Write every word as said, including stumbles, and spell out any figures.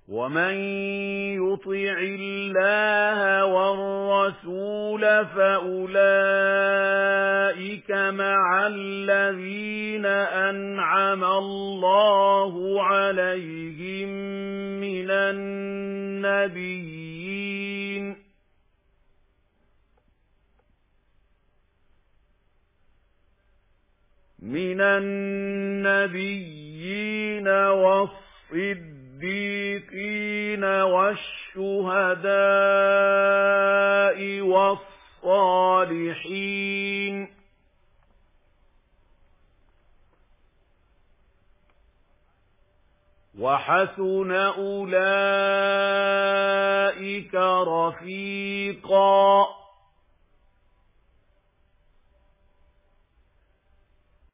وَمَن يُطِعِ اللَّهَ وَالرَّسُولَ فَأُولَئِكَ مَعَ الَّذِينَ أَنْعَمَ اللَّهُ عَلَيْهِم مِّنَ النَّبِيِّينَ مِنَ النَّبِيِّينَ وَالصِّدِّيقِينَ وَالشُّهَدَاءِ وَالصَّالِحِينَ وَحَسُنَ أُولَئِكَ رَفِيقًا